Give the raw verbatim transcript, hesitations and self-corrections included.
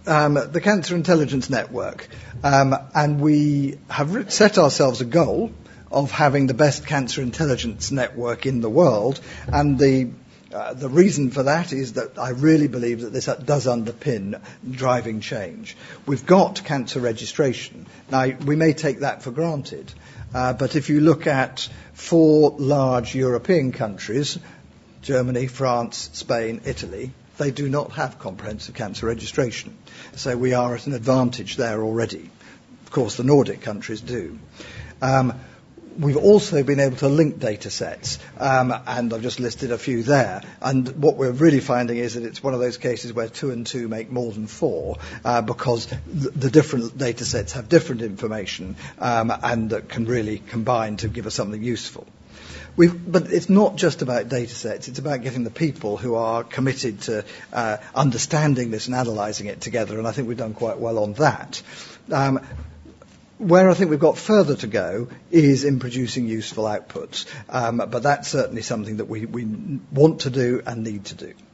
um, the Cancer Intelligence Network, um, and we have set ourselves a goal of having the best cancer intelligence network in the world, and the Uh, the reason for that is that I really believe that this does underpin driving change. We've got cancer registration. Now, we may take that for granted, uh, but if you look at four large European countries, Germany, France, Spain, Italy, they do not have comprehensive cancer registration. So we are at an advantage there already. Of course, the Nordic countries do. Um, We've also been able to link data sets, um, and I've just listed a few there. And what we're really finding is that it's one of those cases where two and two make more than four, uh, because th- the different data sets have different information, um, and that can really combine to give us something useful. We've, but it's not just about data sets, it's about getting the people who are committed to uh, understanding this and analysing it together, and I think we've done quite well on that. Um, Where I think we've got further to go is in producing useful outputs, um, but that's certainly something that we, we want to do and need to do.